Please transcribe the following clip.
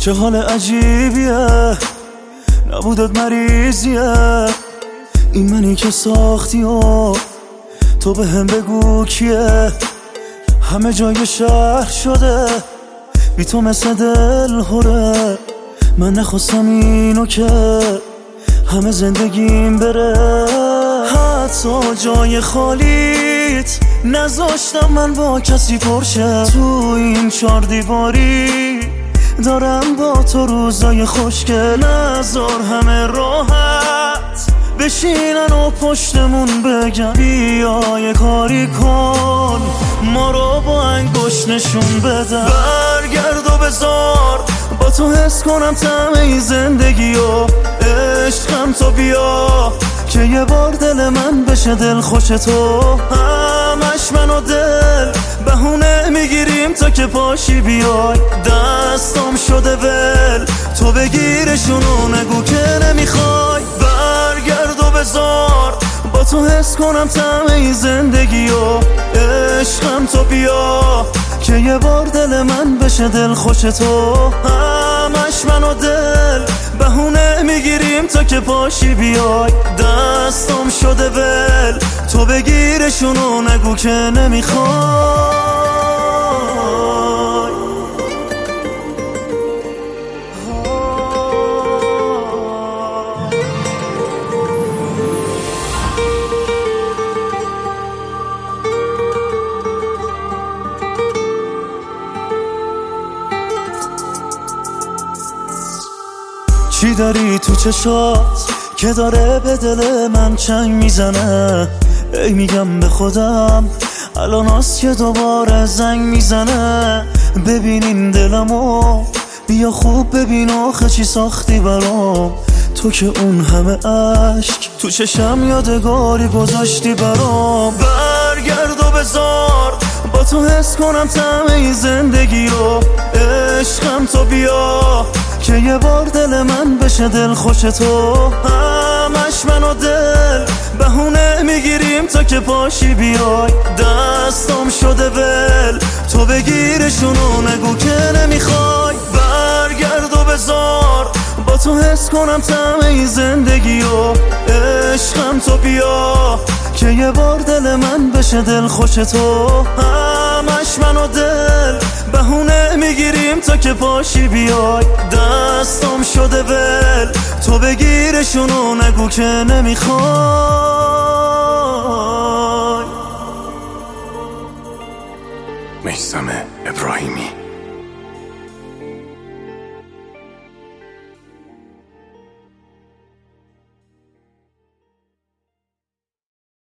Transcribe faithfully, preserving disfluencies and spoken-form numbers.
چه حال عجیبیه، نبودت مریضیه. این منی که ساختی و تو به هم بگو کیه. همه جای شهر شده بی تو مثل دل هره. من نخواستم اینو که همه زندگیم بره. حتی جای خالیت نذاشتم من با کسی پرشه. تو این چار دیواری دارم با تو روزای خوشگل. نذار همه راحت بشینن و پشتمون بگن بیا یه کاری کن، ما رو با انگشت نشون بدن. برگرد و بذار با تو حس کنم طعم زندگی و عشقم. تو بیا که یه بار دل من بشه دل خوش تو. همش من و دل بهونه میگیریم تا که پاشی بیای. دستم شده ول تو بگیرشونو نگو که نمیخوای. برگرد و بذار با تو حس کنم طعم زندگی و عشقم. تو بیا که یه بار دل من بشه دل خوش تو. همش من و دل بهونه میگیریم تا که پاشی بیای. دستم شده ول تو بگیرشونو نگو که نمیخوای. چی داری تو چشات که داره به دل من چنگ میزنه؟ ای میگم به خودم الان هست که دوباره زنگ میزنه. ببینین دلمو بیا خوب ببین آخه چی ساختی برام. تو که اون همه عشق تو چشم یادگاری گذاشتی برام. برگرد و بذار با تو حس کنم طعم زندگی و عشقم. تو بیا که یه بار دل من بشه دل خوش تو. همش من و دل بهونه میگیریم تا که پاشی بیای. دستم شده ول تو بگیرشونو نگو که نمیخوای. برگرد و بذار با تو حس کنم طعم زندگی و عشقم. تو بیا که یه بار دل من بشه دل خوش تو. همش من و دل بهونه میگیریم تا که پاشی بیای. دستم شده ول تو بگیرشونو نگو که نمیخوای. میثم ابراهیمی.